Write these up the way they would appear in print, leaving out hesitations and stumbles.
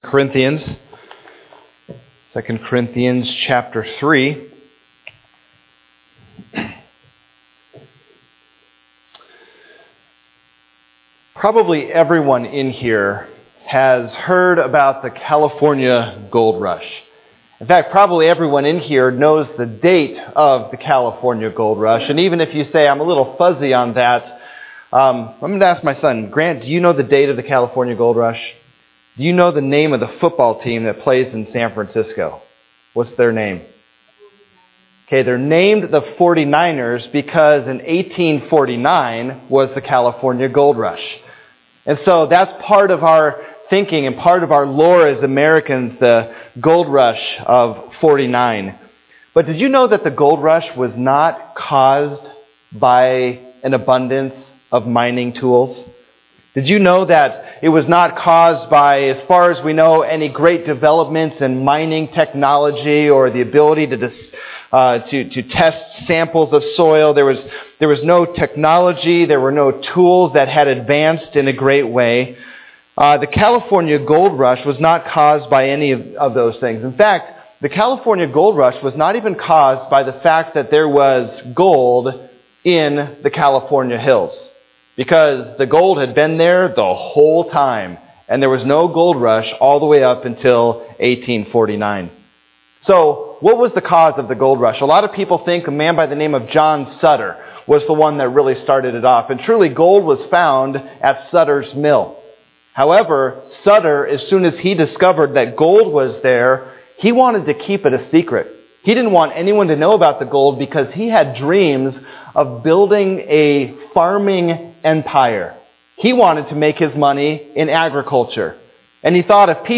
Corinthians, 2 Corinthians chapter 3. Probably everyone in here has heard about the California gold rush. In fact, probably everyone in here knows the date of the California gold rush. And even if you say, I'm a little fuzzy on that, I'm going to ask my son, Grant, do you know the date of the California gold rush? Do you know the name of the football team that plays in San Francisco? What's their name? Okay, they're named the 49ers because in 1849 was the California gold rush. And so that's part of our thinking and part of our lore as Americans, the gold rush of 49. But did you know that the gold rush was not caused by an abundance of mining tools? Did you know that it was not caused by, as far as we know, any great developments in mining technology or the ability to test samples of soil? There was no technology, there were no tools that had advanced in a great way. The California gold rush was not caused by any of those things. In fact, the California gold rush was not even caused by the fact that there was gold in the California hills. Because the gold had been there the whole time, and there was no gold rush all the way up until 1849. So, what was the cause of the gold rush? A lot of people think a man by the name of John Sutter was the one that really started it off. And truly, gold was found at Sutter's mill. However, Sutter, as soon as he discovered that gold was there, he wanted to keep it a secret. He didn't want anyone to know about the gold because he had dreams of building a farming empire. He wanted to make his money in agriculture. And he thought if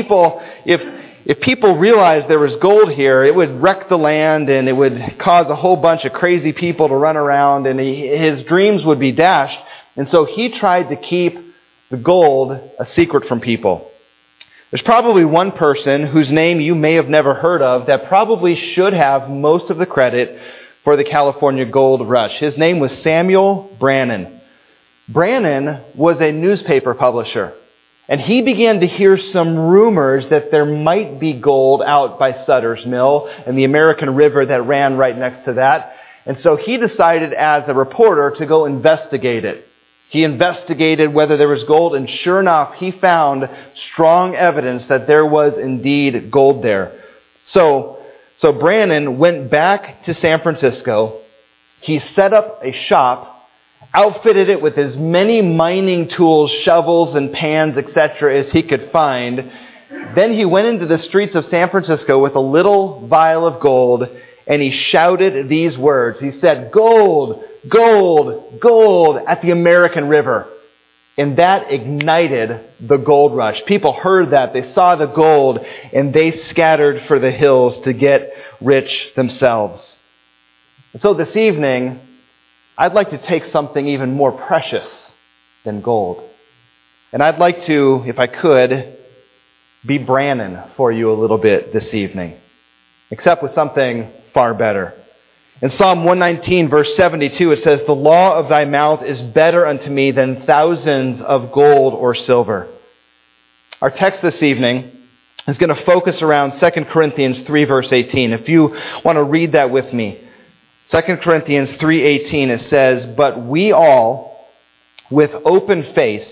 people realized there was gold here, it would wreck the land and it would cause a whole bunch of crazy people to run around and his dreams would be dashed. And so he tried to keep the gold a secret from people. There's probably one person whose name you may have never heard of that probably should have most of the credit for the California gold rush. His name was Samuel Brannan. Brannan was a newspaper publisher, and he began to hear some rumors that there might be gold out by Sutter's Mill and the American River that ran right next to that. And so he decided as a reporter to go investigate it. He investigated whether there was gold, and sure enough, he found strong evidence that there was indeed gold there. So Brannan went back to San Francisco. He set up a shop, outfitted it with as many mining tools, shovels and pans, etc. as he could find. Then he went into the streets of San Francisco with a little vial of gold, and he shouted these words. He said, "Gold, gold, gold," at the American River. And that ignited the gold rush. People heard that, they saw the gold, and they scattered for the hills to get rich themselves. And so this evening, I'd like to take something even more precious than gold. And I'd like to, if I could, be Brannan for you a little bit this evening. Except with something far better. In Psalm 119, verse 72, it says, "The law of thy mouth is better unto me than thousands of gold or silver." Our text this evening is going to focus around 2 Corinthians 3, verse 18. If you want to read that with me. 2 Corinthians 3:18, it says, "But we all, with open face,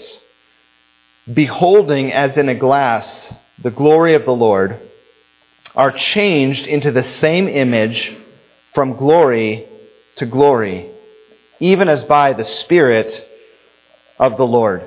beholding as in a glass the glory of the Lord, are changed into the same image from glory to glory, even as by the Spirit of the Lord."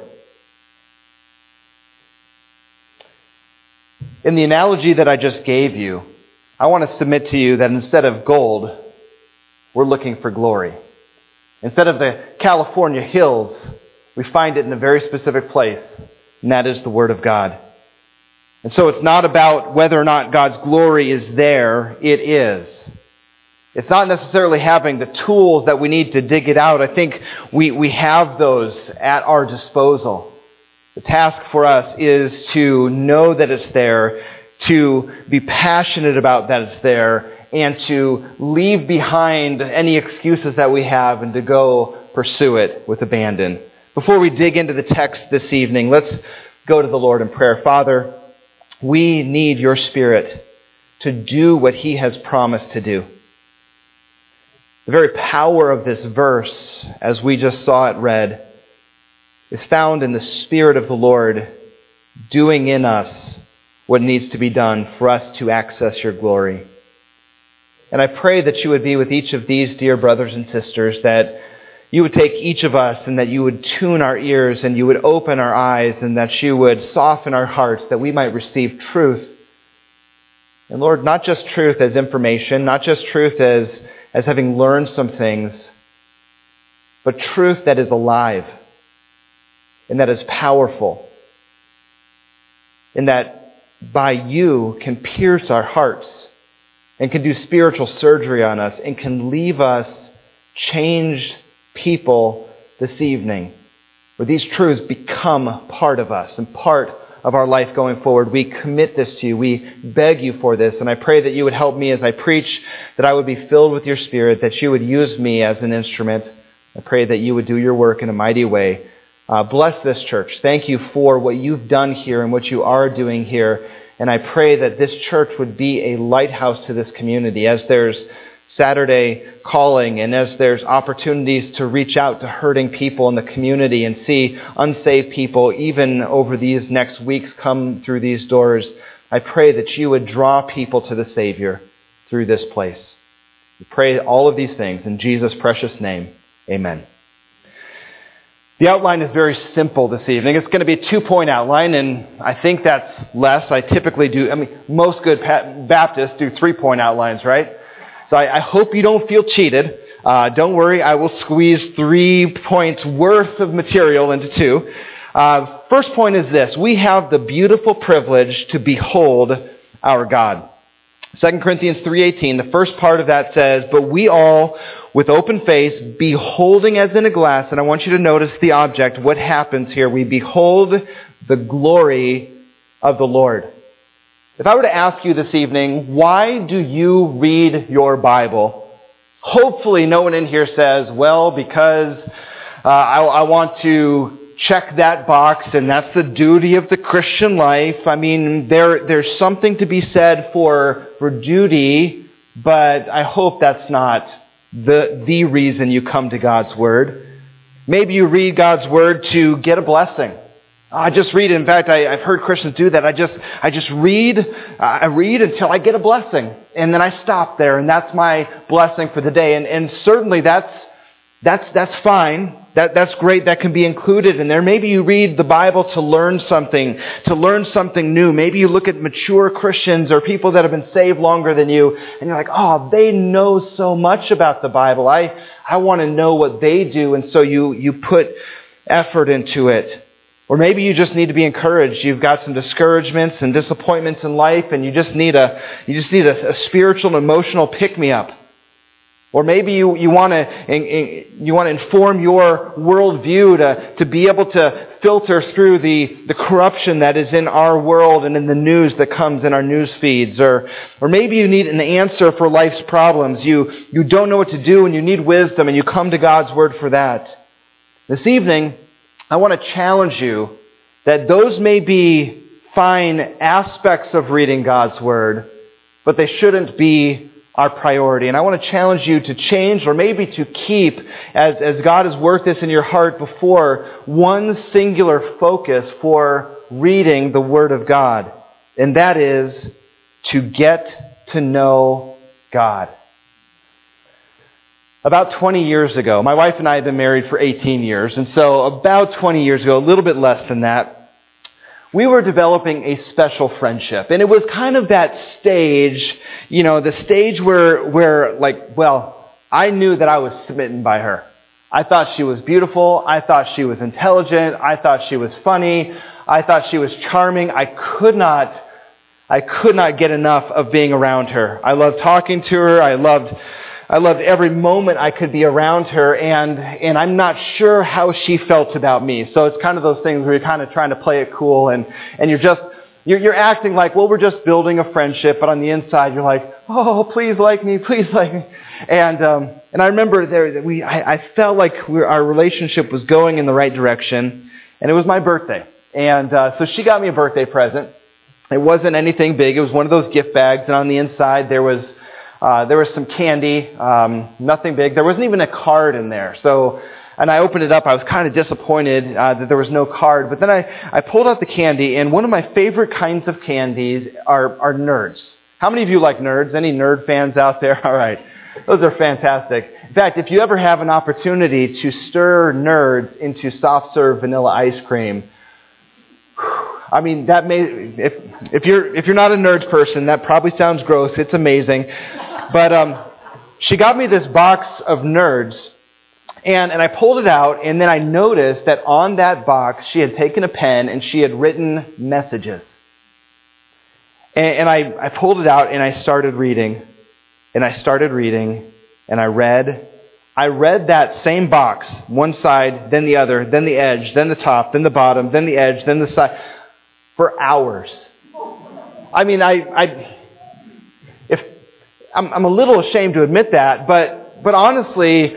In the analogy that I just gave you, I want to submit to you that instead of gold, we're looking for glory. Instead of the California hills, we find it in a very specific place, and that is the Word of God. And so it's not about whether or not God's glory is there. It is. It's not necessarily having the tools that we need to dig it out. I think we have those at our disposal. The task for us is to know that it's there, to be passionate about that it's there, and to leave behind any excuses that we have and to go pursue it with abandon. Before we dig into the text this evening, let's go to the Lord in prayer. Father, We need your Spirit to do what he has promised to do. The very power of this verse, as we just saw it read, is found in the Spirit of the Lord doing in us what needs to be done for us to access your glory. And I pray that you would be with each of these dear brothers and sisters, that you would take each of us and that you would tune our ears and you would open our eyes and that you would soften our hearts that we might receive truth. And Lord, not just truth as information, not just truth as having learned some things, but truth that is alive and that is powerful and that by you can pierce our hearts and can do spiritual surgery on us and can leave us changed people this evening, where these truths become part of us and part of our life going forward. We commit this to you. We beg you for this. And I pray that you would help me as I preach, that I would be filled with your Spirit, that you would use me as an instrument. I pray that you would do your work in a mighty way. Bless this church. Thank you for what you've done here and what you are doing here. And I pray that this church would be a lighthouse to this community as there's Saturday calling and as there's opportunities to reach out to hurting people in the community and see unsaved people even over these next weeks come through these doors. I pray that you would draw people to the Savior through this place. We pray all of these things in Jesus' precious name. Amen. The outline is very simple this evening. It's going to be a 2-point outline, and I think that's less. I typically do, most good Baptists do 3-point outlines, right? So I hope you don't feel cheated. Don't worry, I will squeeze 3 points worth of material into 2. First point is this: we have the beautiful privilege to behold our God. 2 Corinthians 3:18, the first part of that says, "But we all, with open face, beholding as in a glass," and I want you to notice the object, what happens here. We behold the glory of the Lord. If I were to ask you this evening, why do you read your Bible? Hopefully no one in here says, well, because I want to check that box and that's the duty of the Christian life. There's something to be said for duty, but I hope that's not the reason you come to God's Word. Maybe you read God's Word to get a blessing. I just read. In fact, I've heard Christians do that. I just read. I read until I get a blessing, and then I stop there, and that's my blessing for the day. And certainly that's fine. That's great. That can be included in there. Maybe you read the Bible to learn something new. Maybe you look at mature Christians or people that have been saved longer than you, and you're like, oh, they know so much about the Bible. I want to know what they do, and so you put effort into it. Or maybe you just need to be encouraged. You've got some discouragements and disappointments in life, and you just need a spiritual and emotional pick-me-up. Or maybe you want to inform your worldview to be able to filter through the corruption that is in our world and in the news that comes in our news feeds. Or maybe you need an answer for life's problems. You don't know what to do and you need wisdom, and you come to God's Word for that. This evening, I want to challenge you that those may be fine aspects of reading God's Word, but they shouldn't be our priority. And I want to challenge you to change, or maybe to keep, as God has worked this in your heart before, one singular focus for reading the Word of God. And that is to get to know God. About 20 years ago, my wife and I have been married for 18 years, and so about 20 years ago, a little bit less than that, we were developing a special friendship. And it was kind of that stage, the stage where I knew that I was smitten by her. I thought she was beautiful. I thought she was intelligent. I thought she was funny. I thought she was charming. I could not get enough of being around her. I loved talking to her. I loved every moment I could be around her, and I'm not sure how she felt about me. So it's kind of those things where you're kind of trying to play it cool, and you're acting like, well, we're just building a friendship, but on the inside you're like, oh, please like me. And I remember I felt like our relationship was going in the right direction, and it was my birthday. And so she got me a birthday present. It wasn't anything big. It was one of those gift bags, and on the inside there was some candy, nothing big. There wasn't even a card in there. And I opened it up. I was kind of disappointed that there was no card. But then I pulled out the candy, and one of my favorite kinds of candies are Nerds. How many of you like Nerds? Any Nerd fans out there? All right. Those are fantastic. In fact, if you ever have an opportunity to stir Nerds into soft serve vanilla ice cream, I mean, that may, if you're not a Nerds person, that probably sounds gross. It's amazing. But she got me this box of Nerds, and I pulled it out, and then I noticed that on that box she had taken a pen and she had written messages. And I pulled it out and I started reading, and I read. I read that same box, one side, then the other, then the edge, then the top, then the bottom, then the edge, then the side, for hours. I mean, I'm a little ashamed to admit that, but honestly,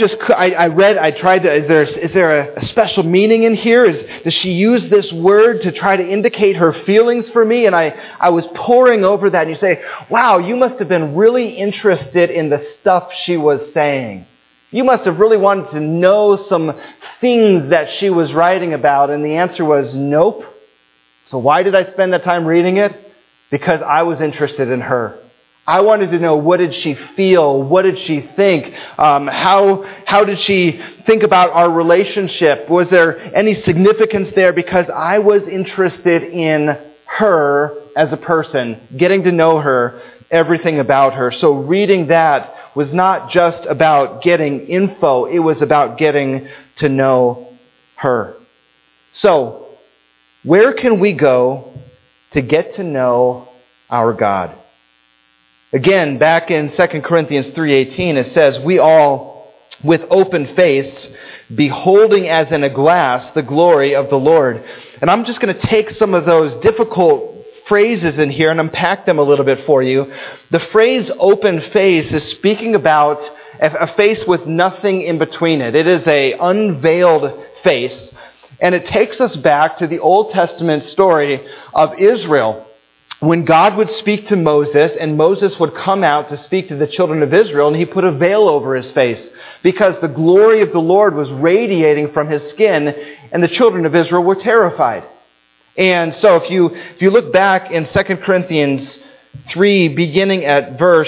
I tried to, is there a special meaning in here? Does she use this word to try to indicate her feelings for me? And I was poring over that, and you say, wow, you must have been really interested in the stuff she was saying. You must have really wanted to know some things that she was writing about. And the answer was nope. So why did I spend that time reading it? Because I was interested in her. I wanted to know, what did she feel? What did she think? How did she think about our relationship? Was there any significance there? Because I was interested in her as a person, getting to know her, everything about her. So reading that was not just about getting info. It was about getting to know her. So, where can we go to get to know our God? Again, back in 2 Corinthians 3:18, it says, we all, with open face, beholding as in a glass the glory of the Lord. And I'm just going to take some of those difficult phrases in here and unpack them a little bit for you. The phrase open face is speaking about a face with nothing in between it. It is an unveiled face. And it takes us back to the Old Testament story of Israel. When God would speak to Moses, and Moses would come out to speak to the children of Israel, and he put a veil over his face because the glory of the Lord was radiating from his skin, and the children of Israel were terrified. And so if you look back in 2 Corinthians 3, beginning at verse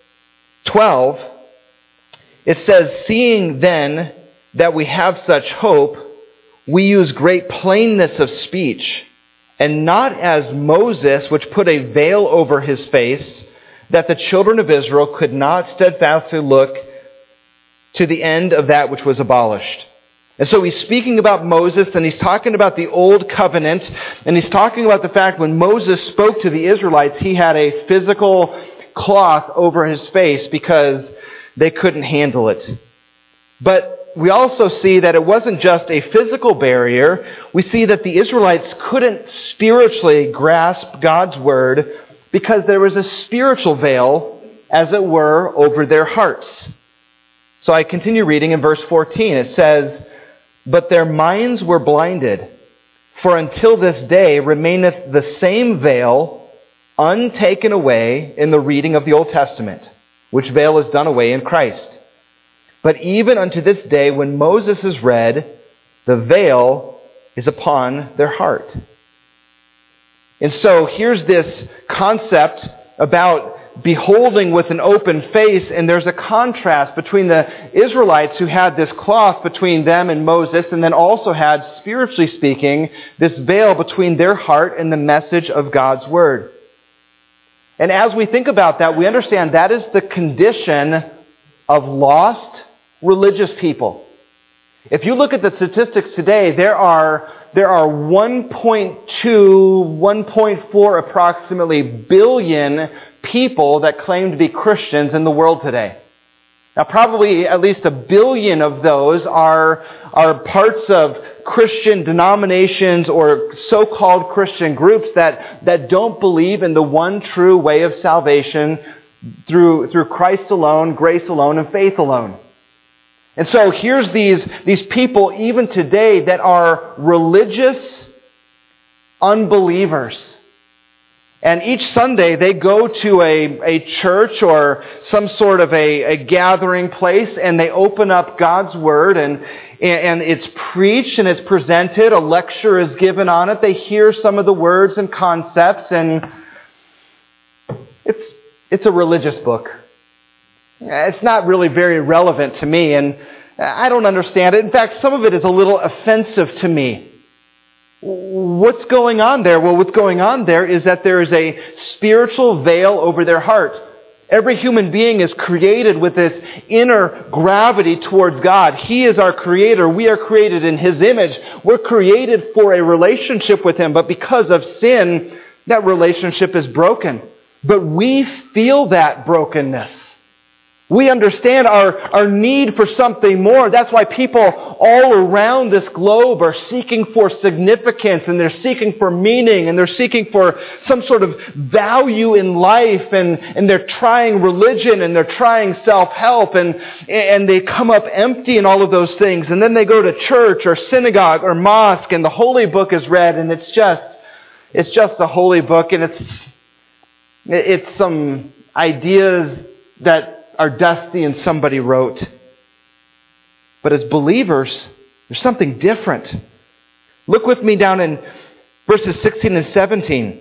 12, it says, seeing then that we have such hope, we use great plainness of speech, and not as Moses, which put a veil over his face, that the children of Israel could not steadfastly look to the end of that which was abolished. And so he's speaking about Moses, and he's talking about the old covenant, and he's talking about the fact when Moses spoke to the Israelites, he had a physical cloth over his face because they couldn't handle it. But we also see that it wasn't just a physical barrier. We see that the Israelites couldn't spiritually grasp God's word because there was a spiritual veil, as it were, over their hearts. So I continue reading in verse 14. It says, but their minds were blinded, for until this day remaineth the same veil untaken away in the reading of the Old Testament, which veil is done away in Christ. But even unto this day, when Moses is read, the veil is upon their heart. And so here's this concept about beholding with an open face, and there's a contrast between the Israelites who had this cloth between them and Moses, and then also had, spiritually speaking, this veil between their heart and the message of God's word. And as we think about that, we understand that is the condition of lost religious people. If you look at the statistics today, there are 1.2, 1.4 approximately billion people that claim to be Christians in the world today. Now, probably at least 1 billion of those are parts of Christian denominations or so-called Christian groups that don't believe in the one true way of salvation through Christ alone, grace alone, and faith alone. And so here's these people even today that are religious unbelievers. And each Sunday they go to a church or some sort of a gathering place, and they open up God's Word, and it's preached and it's presented. A lecture is given on it. They hear some of the words and concepts, and it's a religious book. It's not really very relevant to me, and I don't understand it. In fact, some of it is a little offensive to me. What's going on there? Well, what's going on there is that there is a spiritual veil over their heart. Every human being is created with this inner gravity towards God. He is our creator. We are created in His image. We're created for a relationship with Him, but because of sin, that relationship is broken. But we feel that brokenness. We understand our need for something more. That's why people all around this globe are seeking for significance, and they're seeking for meaning, and they're seeking for some sort of value in life, and they're trying religion, and they're trying self-help, and they come up empty in all of those things. And then they go to church or synagogue or mosque, and the holy book is read, and it's just a holy book, and it's some ideas that are dusty and somebody wrote. But as believers, there's something different. Look with me down in verses 16 and 17.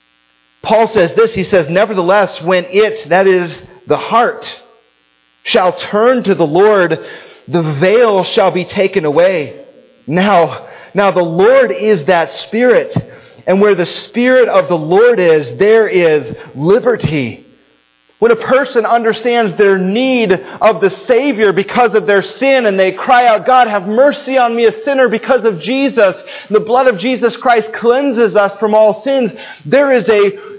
Paul says this, he says, "Nevertheless, when it, that is the heart, shall turn to the Lord, the veil shall be taken away. Now the Lord is that Spirit, and where the Spirit of the Lord is, there is liberty." When a person understands their need of the Savior because of their sin, and they cry out, "God, have mercy on me, a sinner," because of Jesus, the blood of Jesus Christ cleanses us from all sins, there is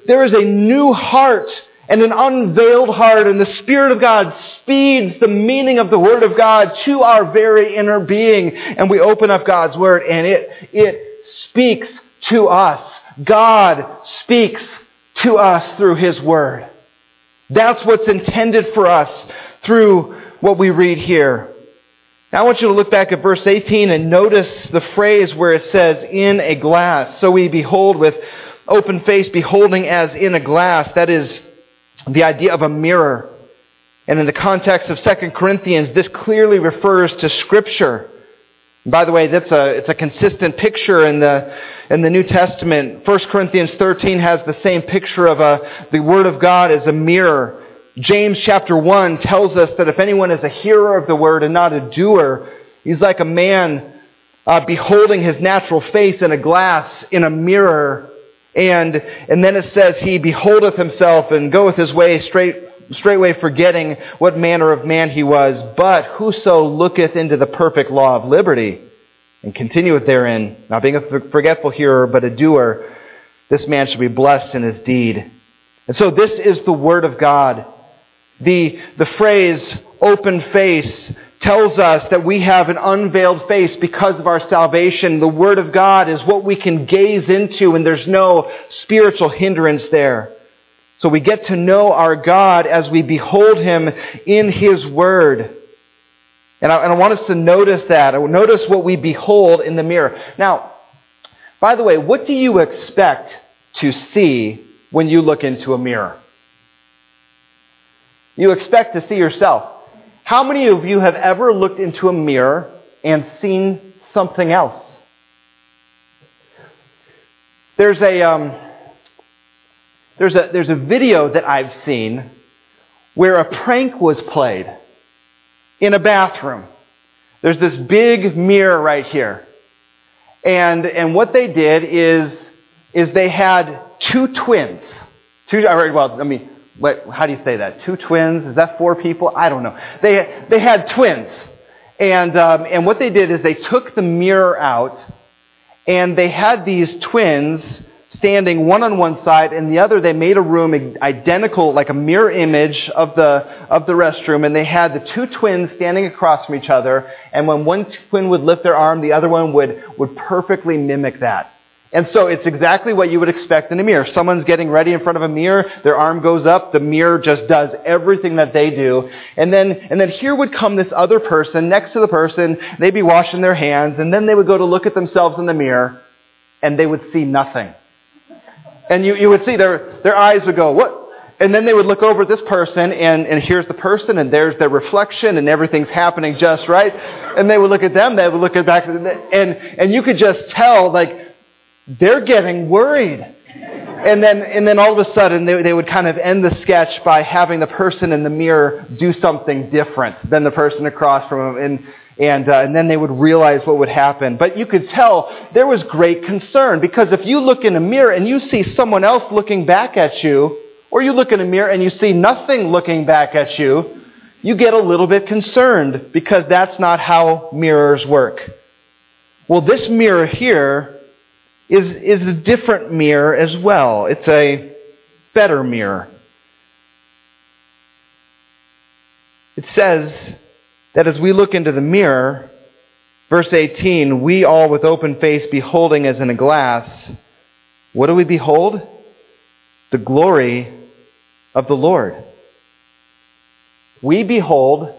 a new heart and an unveiled heart, and the Spirit of God speeds the meaning of the Word of God to our very inner being, and we open up God's Word, and it speaks to us. God speaks to us through His Word. That's what's intended for us through what we read here. Now I want you to look back at verse 18 and notice the phrase where it says, "in a glass." So we behold with open face, beholding as in a glass. That is the idea of a mirror. And in the context of 2 Corinthians, this clearly refers to Scripture. By the way, it's a consistent picture in the New Testament. 1 Corinthians 13 has the same picture of the Word of God as a mirror. James chapter 1 tells us that if anyone is a hearer of the Word and not a doer, he's like a man beholding his natural face in a glass, in a mirror. And then it says, he beholdeth himself and goeth his way straightway forgetting what manner of man he was. But whoso looketh into the perfect law of liberty and continueth therein, not being a forgetful hearer, but a doer, this man shall be blessed in his deed. And so this is the Word of God. The phrase open face tells us that we have an unveiled face because of our salvation. The Word of God is what we can gaze into, and there's no spiritual hindrance there. So we get to know our God as we behold Him in His Word. And I want us to notice that. Notice what we behold in the mirror. Now, by the way, what do you expect to see when you look into a mirror? You expect to see yourself. How many of you have ever looked into a mirror and seen something else? There's a video that I've seen where a prank was played in a bathroom. There's this big mirror right here. And what they did is they had two twins. How do you say that? Two twins? Is that four people? I don't know. They had twins. And what they did is they took the mirror out, and they had these twins standing one on one side, and the other, they made a room identical, like a mirror image of the restroom, and they had the two twins standing across from each other, and when one twin would lift their arm, the other one would perfectly mimic that. And so it's exactly what you would expect in a mirror. Someone's getting ready in front of a mirror, their arm goes up, the mirror just does everything that they do. And then here would come this other person next to the person, they'd be washing their hands, and then they would go to look at themselves in the mirror, and they would see nothing. And you would see their eyes would go, what? And then they would look over at this person, and here's the person, and there's their reflection, and everything's happening just right. And they would look at them, they would look at back, and you could just tell, like, they're getting worried. And then all of a sudden, they would kind of end the sketch by having the person in the mirror do something different than the person across from them, and then they would realize what would happen. But you could tell there was great concern, because if you look in a mirror and you see someone else looking back at you, or you look in a mirror and you see nothing looking back at you, you get a little bit concerned, because that's not how mirrors work. Well, this mirror here is a different mirror as well. It's a better mirror. It says that as we look into the mirror, verse 18, we all with open face beholding as in a glass, what do we behold? The glory of the Lord. We behold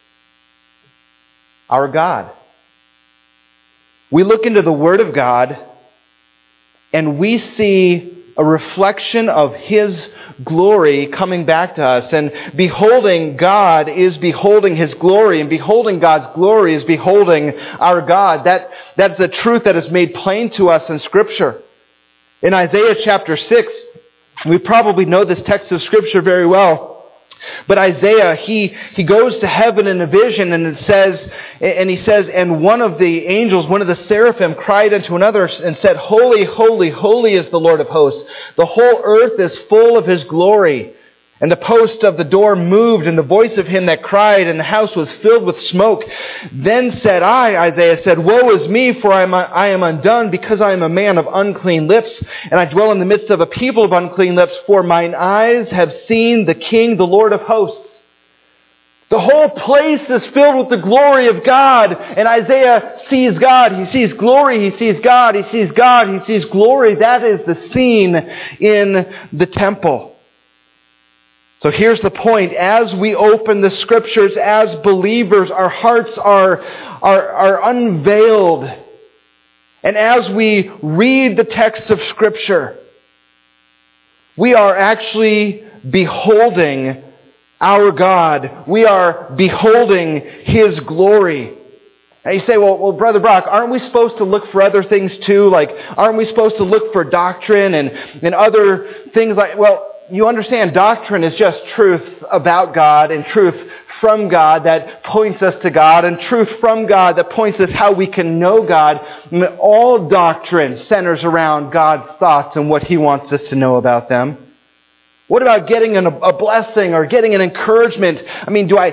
our God. We look into the Word of God, and we see a reflection of His glory coming back to us. And beholding God is beholding His glory, and beholding God's glory is beholding our God. That's the truth that is made plain to us in Scripture. In Isaiah chapter 6, we probably know this text of Scripture very well. But Isaiah, he goes to heaven in a vision, and he says, and one of the angels, one of the seraphim, cried unto another and said, Holy, holy, holy is the Lord of hosts. The whole earth is full of His glory. And the post of the door moved, and the voice of him that cried, and the house was filled with smoke. Then said I, Isaiah said, Woe is me, for I am undone, because I am a man of unclean lips, and I dwell in the midst of a people of unclean lips, for mine eyes have seen the King, the Lord of hosts. The whole place is filled with the glory of God, and Isaiah sees God. He sees glory, he sees God, he sees God, he sees glory. That is the scene in the temple. So here's the point. As we open the Scriptures as believers, our hearts are unveiled. And as we read the text of Scripture, we are actually beholding our God. We are beholding His glory. And you say, well, Brother Brock, aren't we supposed to look for other things too? Like, aren't we supposed to look for doctrine and other things like, well, you understand doctrine is just truth about God and truth from God that points us to God, and truth from God that points us how we can know God. All doctrine centers around God's thoughts and what He wants us to know about them. What about getting a blessing or getting an encouragement? I mean, do I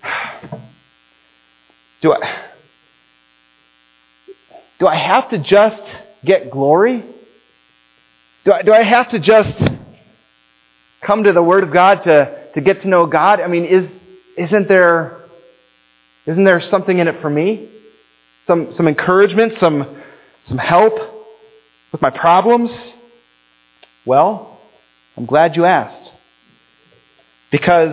have to just get glory? Do I have to just come to the Word of God to get to know God? I mean, isn't there something in it for me? Some encouragement, some help with my problems? Well, I'm glad you asked. Because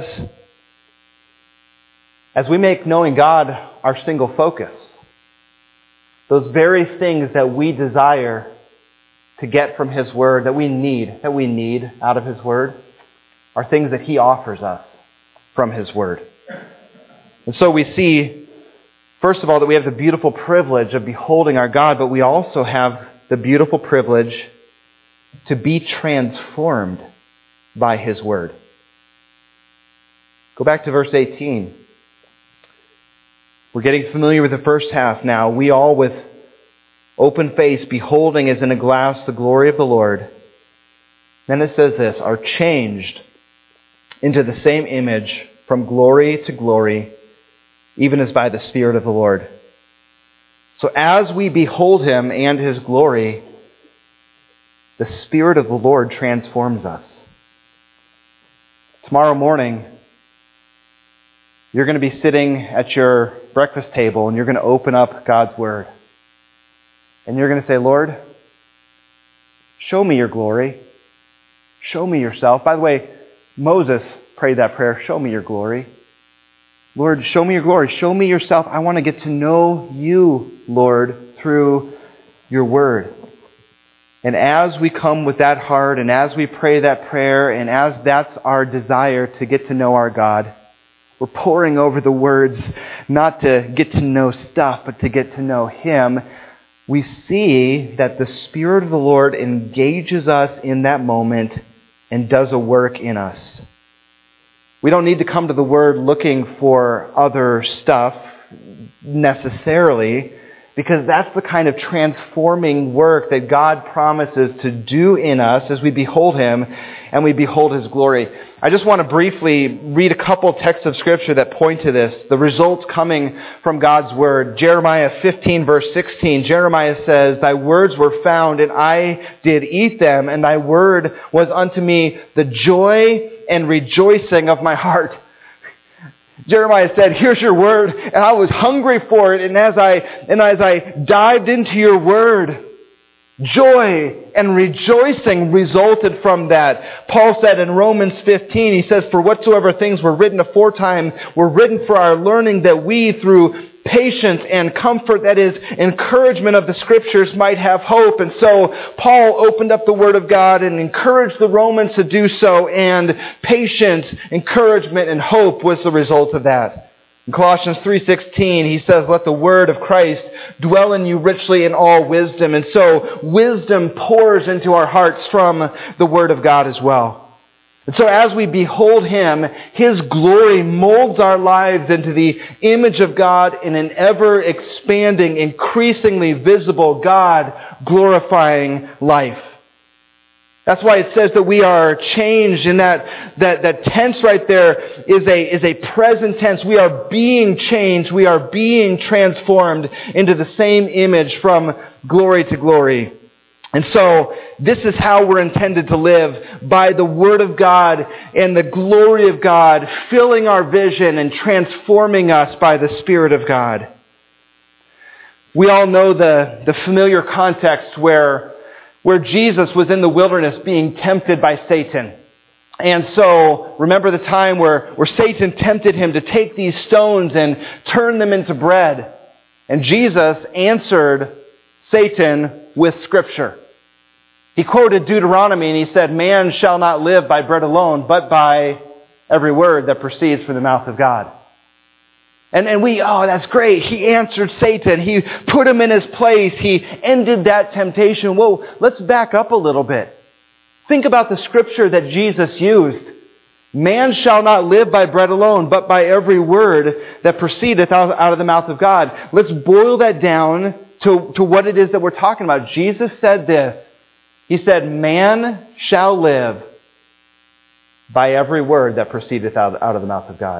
as we make knowing God our single focus, those very things that we desire to get from His Word, that we need out of His Word, are things that He offers us from His Word. And so we see, first of all, that we have the beautiful privilege of beholding our God, but we also have the beautiful privilege to be transformed by His Word. Go back to verse 18. We're getting familiar with the first half now. We all with open face, beholding as in a glass the glory of the Lord. Then it says this, are changed into the same image from glory to glory, even as by the Spirit of the Lord. So as we behold Him and His glory, the Spirit of the Lord transforms us. Tomorrow morning, you're going to be sitting at your breakfast table and you're going to open up God's Word. And you're going to say, Lord, show me your glory. Show me yourself. By the way, Moses prayed that prayer, show me your glory. Lord, show me your glory. Show me yourself. I want to get to know you, Lord, through your Word. And as we come with that heart, and as we pray that prayer, and as that's our desire to get to know our God, we're poring over the words not to get to know stuff, but to get to know Him. We see that the Spirit of the Lord engages us in that moment and does a work in us. We don't need to come to the Word looking for other stuff necessarily, because that's the kind of transforming work that God promises to do in us as we behold Him and we behold His glory. I just want to briefly read a couple texts of Scripture that point to this, the results coming from God's Word. Jeremiah 15, verse 16, Jeremiah says, "Thy words were found, and I did eat them, and thy word was unto me the joy and rejoicing of my heart." Jeremiah said, here's your word, and I was hungry for it, and as I dived into your word, joy and rejoicing resulted from that. Paul said in Romans 15, he says, "For whatsoever things were written aforetime were written for our learning, that we through patience and comfort, that is, encouragement of the Scriptures, might have hope." And so Paul opened up the Word of God and encouraged the Romans to do so, and patience, encouragement, and hope was the result of that. In Colossians 3:16, he says, "Let the word of Christ dwell in you richly in all wisdom." And so wisdom pours into our hearts from the Word of God as well. And so as we behold Him, His glory molds our lives into the image of God in an ever-expanding, increasingly visible, God-glorifying life. That's why it says that we are changed, and that tense right there is a present tense. We are being changed. We are being transformed into the same image from glory to glory. And so this is how we're intended to live, by the Word of God and the glory of God filling our vision and transforming us by the Spirit of God. We all know the familiar context where Jesus was in the wilderness being tempted by Satan. And so remember the time where Satan tempted Him to take these stones and turn them into bread. And Jesus answered Satan with Scripture. He quoted Deuteronomy and he said, "Man shall not live by bread alone, but by every word that proceeds from the mouth of God." And that's great. He answered Satan. He put him in his place. He ended that temptation. Whoa, let's back up a little bit. Think about the Scripture that Jesus used. "Man shall not live by bread alone, but by every word that proceedeth out of the mouth of God." Let's boil that down to what it is that we're talking about. Jesus said this. He said, "Man shall live by every word that proceedeth out of the mouth of God."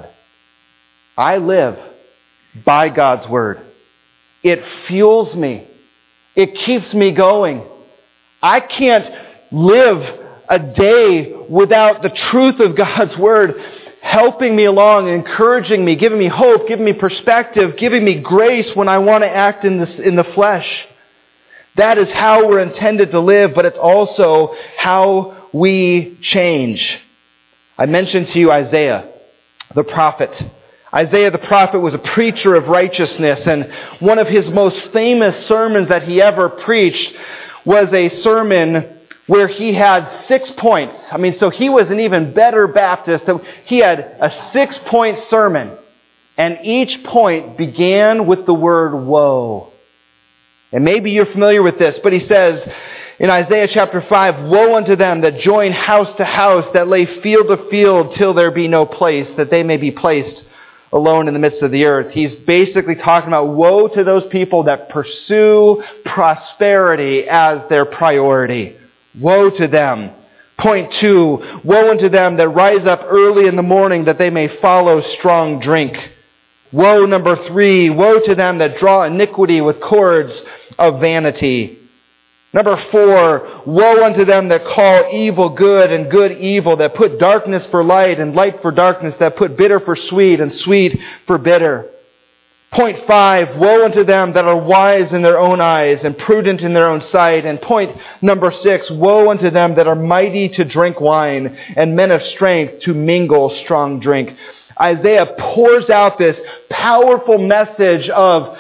I live by God's Word. It fuels me. It keeps me going. I can't live a day without the truth of God's Word helping me along, encouraging me, giving me hope, giving me perspective, giving me grace when I want to act in the flesh. That is how we're intended to live, but it's also how we change. I mentioned to you Isaiah, the prophet. Isaiah the prophet was a preacher of righteousness, and one of his most famous sermons that he ever preached was a sermon where he had 6 points. So he was an even better Baptist. So he had a 6-point sermon, and each point began with the word woe. And maybe you're familiar with this, but he says in Isaiah chapter 5, "Woe unto them that join house to house, that lay field to field, till there be no place, that they may be placed alone in the midst of the earth." He's basically talking about woe to those people that pursue prosperity as their priority. Woe to them. Point 2, "Woe unto them that rise up early in the morning, that they may follow strong drink." Woe number 3, "Woe to them that draw iniquity with cords of vanity." Number 4, "Woe unto them that call evil good and good evil, that put darkness for light and light for darkness, that put bitter for sweet and sweet for bitter." Point 5, "Woe unto them that are wise in their own eyes and prudent in their own sight." And point number 6, "Woe unto them that are mighty to drink wine and men of strength to mingle strong drink." Isaiah pours out this powerful message of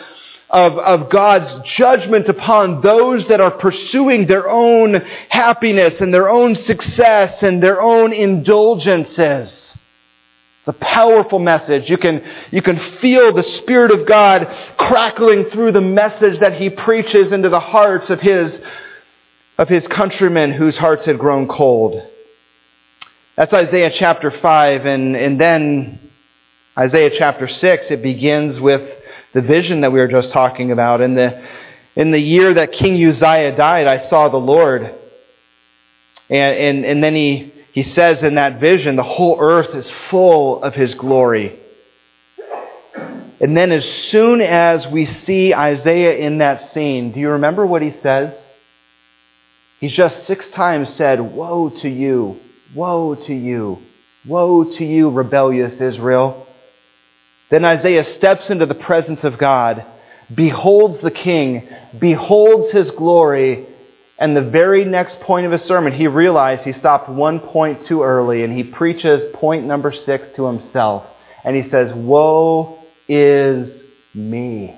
of God's judgment upon those that are pursuing their own happiness and their own success and their own indulgences. It's a powerful message. You can feel the Spirit of God crackling through the message that he preaches into the hearts of his countrymen whose hearts had grown cold. That's Isaiah chapter 5, and then Isaiah chapter 6, it begins with the vision that we were just talking about. In the year that King Uzziah died, I saw the Lord. And then he says in that vision, the whole earth is full of his glory. And then as soon as we see Isaiah in that scene, do you remember what he says? He's just 6 times said, "Woe to you, woe to you, woe to you, rebellious Israel." Then Isaiah steps into the presence of God, beholds the king, beholds his glory, and the very next point of his sermon, he realized he stopped 1 point too early, and he preaches point number 6 to himself. And he says, "Woe is me."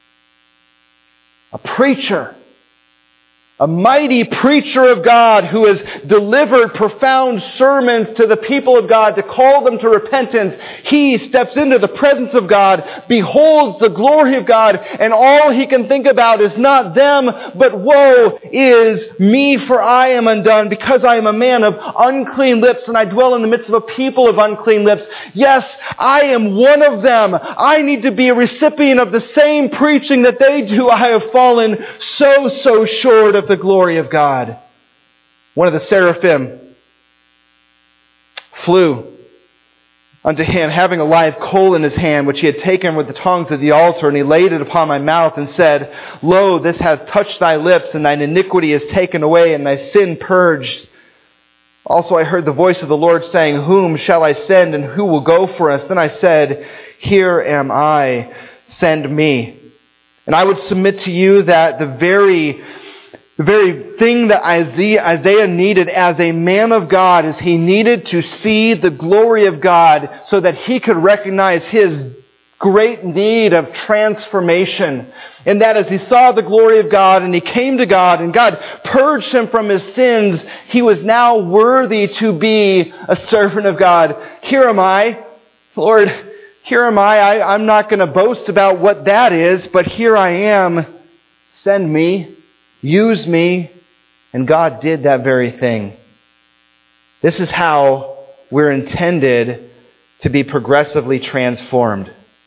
A preacher, a mighty preacher of God who has delivered profound sermons to the people of God to call them to repentance. He steps into the presence of God, beholds the glory of God, and all he can think about is not them, but woe is me, for I am undone, because I am a man of unclean lips, and I dwell in the midst of a people of unclean lips. Yes, I am one of them. I need to be a recipient of the same preaching that they do. I have fallen so short of the glory of God. One of the seraphim flew unto him, having a live coal in his hand, which he had taken with the tongs of the altar, and he laid it upon my mouth and said, "Lo, this hath touched thy lips, and thine iniquity is taken away, and thy sin purged." Also I heard the voice of the Lord saying, "Whom shall I send, and who will go for us?" Then I said, "Here am I, send me." And I would submit to you that the very thing that Isaiah needed as a man of God is he needed to see the glory of God so that he could recognize his great need of transformation. And that as he saw the glory of God and he came to God and God purged him from his sins, he was now worthy to be a servant of God. Here am I, Lord, here am I. I'm not going to boast about what that is, but here I am. Send me. Use me. And God did that very thing. This is how we're intended to be progressively transformed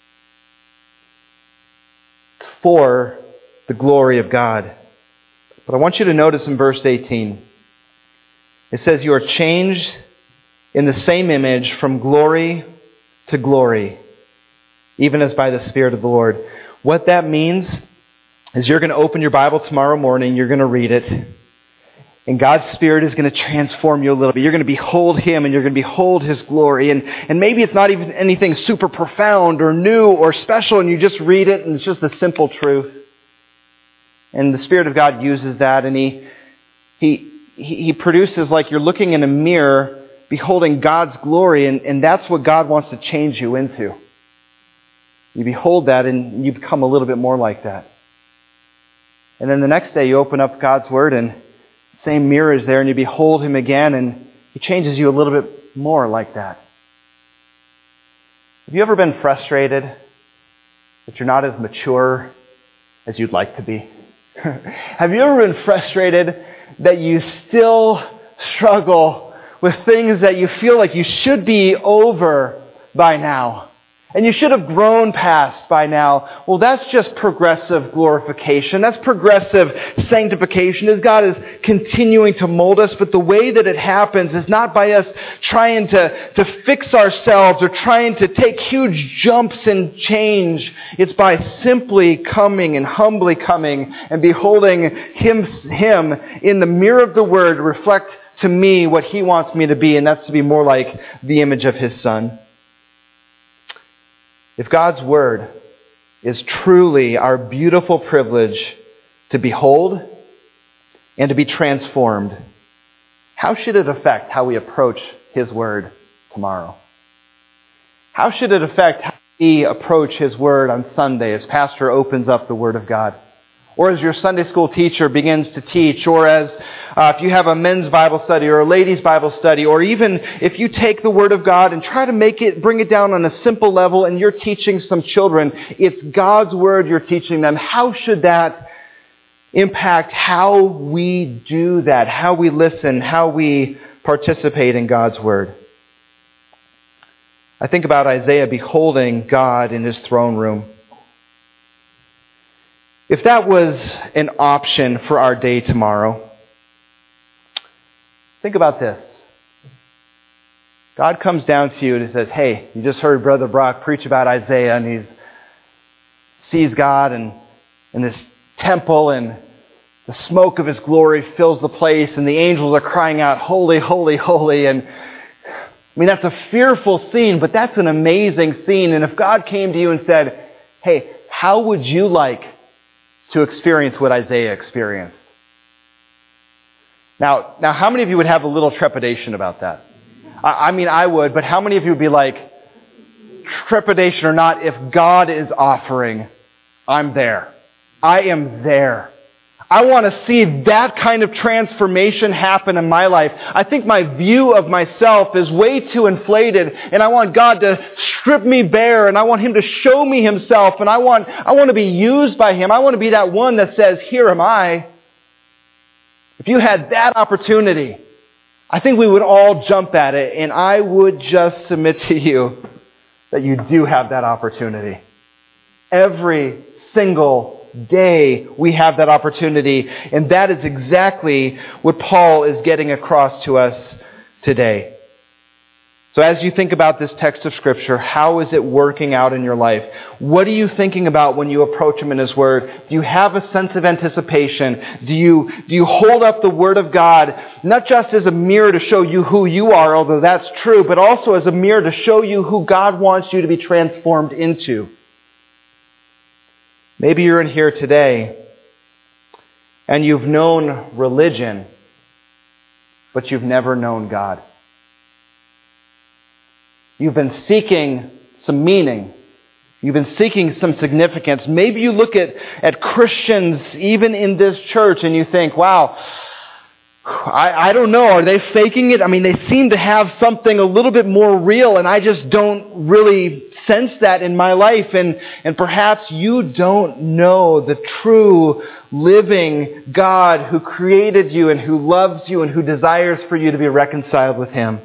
for the glory of God. But I want you to notice in verse 18, it says, "You are changed in the same image from glory to glory, even as by the Spirit of the Lord." What that means is you're going to open your Bible tomorrow morning, you're going to read it, and God's Spirit is going to transform you a little bit. You're going to behold Him, and you're going to behold His glory. And maybe it's not even anything super profound or new or special, and you just read it, and it's just a simple truth. And the Spirit of God uses that, and He produces like you're looking in a mirror, beholding God's glory, and that's what God wants to change you into. You behold that, and you become a little bit more like that. And then the next day you open up God's Word and the same mirror is there and you behold Him again and He changes you a little bit more like that. Have you ever been frustrated that you're not as mature as you'd like to be? Have you ever been frustrated that you still struggle with things that you feel like you should be over by now? And you should have grown past by now. Well, that's just progressive glorification. That's progressive sanctification as God is continuing to mold us. But the way that it happens is not by us trying to fix ourselves or trying to take huge jumps and change. It's by simply coming and humbly coming and beholding Him in the mirror of the Word reflect to me what He wants me to be, and that's to be more like the image of His Son. If God's Word is truly our beautiful privilege to behold and to be transformed, how should it affect how we approach His Word tomorrow? How should it affect we approach His Word on Sunday as Pastor opens up the Word of God. Or as your Sunday school teacher begins to teach, or as if you have a men's Bible study or a ladies' Bible study, or even if you take the Word of God and try to bring it down on a simple level and you're teaching some children, it's God's Word you're teaching them. How should that impact how we do that, how we listen, how we participate in God's Word? I think about Isaiah beholding God in His throne room. If that was an option for our day tomorrow, think about this. God comes down to you and says, hey, you just heard Brother Brock preach about Isaiah, and he sees God in this temple, and the smoke of His glory fills the place, and the angels are crying out, holy, holy, holy. And I mean, that's a fearful scene, but that's an amazing scene. And if God came to you and said, hey, how would you like to experience what Isaiah experienced? Now, how many of you would have a little trepidation about that? I mean, I would, but how many of you would be like, trepidation or not, if God is offering, I'm there. I am there. I want to see that kind of transformation happen in my life. I think my view of myself is way too inflated, and I want God to strip me bare, and I want Him to show me Himself, and I want to be used by Him. I want to be that one that says, here am I. If you had that opportunity, I think we would all jump at it, and I would just submit to you that you do have that opportunity. Every single day we have that opportunity, and that is exactly what Paul is getting across to us today. So as you think about this text of Scripture, how is it working out in your life? What are you thinking about when you approach Him in His Word? Do you have a sense of anticipation? Do you hold up the Word of God, not just as a mirror to show you who you are, although that's true, but also as a mirror to show you who God wants you to be transformed into? Maybe you're in here today and you've known religion, but you've never known God. You've been seeking some meaning. You've been seeking some significance. Maybe you look at Christians even in this church and you think, wow, I don't know, are they faking it? I mean, they seem to have something a little bit more real, and I just don't really sense that in my life. And perhaps you don't know the true, living God who created you and who loves you and who desires for you to be reconciled with Him.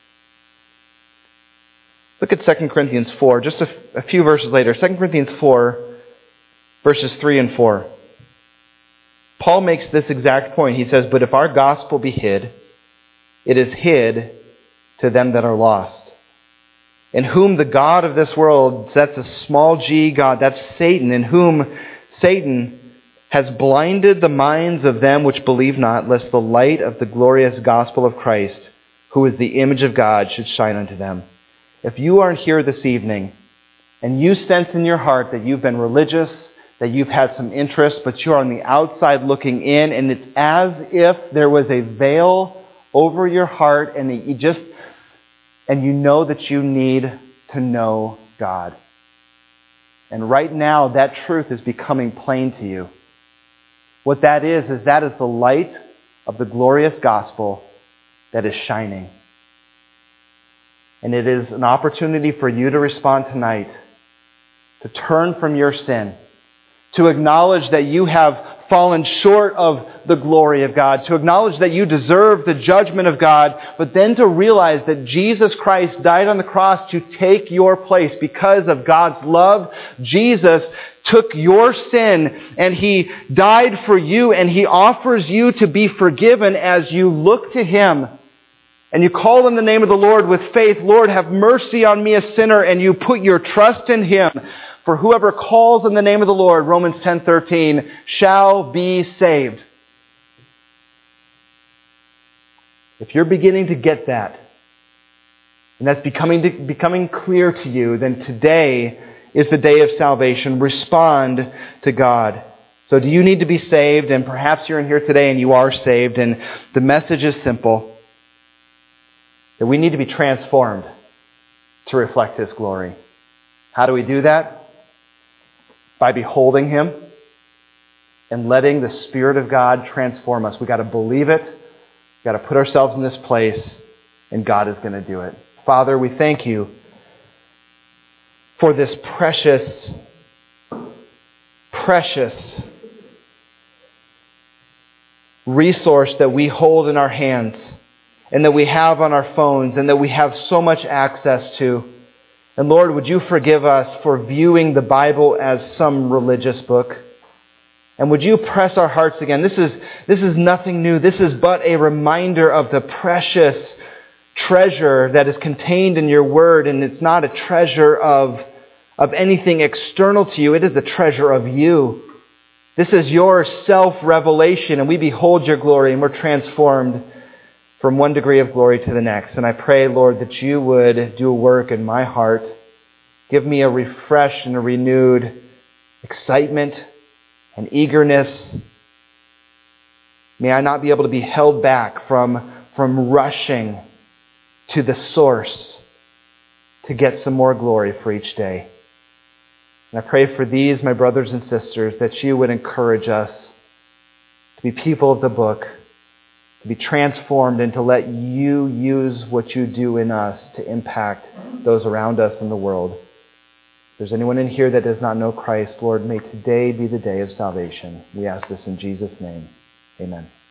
Look at 2 Corinthians 4, just a few verses later. 2 Corinthians 4, verses 3 and 4. Paul makes this exact point. He says, but if our gospel be hid, it is hid to them that are lost, in whom the God of this world, that's a small g God, that's Satan, in whom Satan has blinded the minds of them which believe not, lest the light of the glorious gospel of Christ, who is the image of God, should shine unto them. If you aren't here this evening, and you sense in your heart that you've been religious, that you've had some interest, but you're on the outside looking in, and it's as if there was a veil over your heart, and you know that you need to know God. And right now, that truth is becoming plain to you. What that is the light of the glorious gospel that is shining. And it is an opportunity for you to respond tonight, to turn from your sin, to acknowledge that you have fallen short of the glory of God, to acknowledge that you deserve the judgment of God, but then to realize that Jesus Christ died on the cross to take your place. Because of God's love, Jesus took your sin and He died for you, and He offers you to be forgiven as you look to Him. And you call on the name of the Lord with faith, Lord, have mercy on me, a sinner, and you put your trust in Him. For whoever calls on the name of the Lord, Romans 10:13, shall be saved. If you're beginning to get that, and that's becoming clear to you, then today is the day of salvation. Respond to God. So do you need to be saved? And perhaps you're in here today and you are saved, and the message is simple. That we need to be transformed to reflect His glory. How do we do that? By beholding Him and letting the Spirit of God transform us. We've got to believe it. We've got to put ourselves in this place, and God is going to do it. Father, we thank You for this precious resource that we hold in our hands and that we have on our phones and that we have so much access to. And Lord, would You forgive us for viewing the Bible as some religious book? And would You press our hearts again? This is nothing new. This is but a reminder of the precious treasure that is contained in Your Word. And it's not a treasure of anything external to You. It is a treasure of You. This is Your self-revelation, and we behold Your glory, and we're transformed from one degree of glory to the next. And I pray, Lord, that You would do a work in my heart. Give me a refreshed and a renewed excitement and eagerness. May I not be able to be held back from rushing to the source to get some more glory for each day. And I pray for these, my brothers and sisters, that You would encourage us to be people of the book, to be transformed, and to let You use what You do in us to impact those around us in the world. If there's anyone in here that does not know Christ, Lord, may today be the day of salvation. We ask this in Jesus' name. Amen.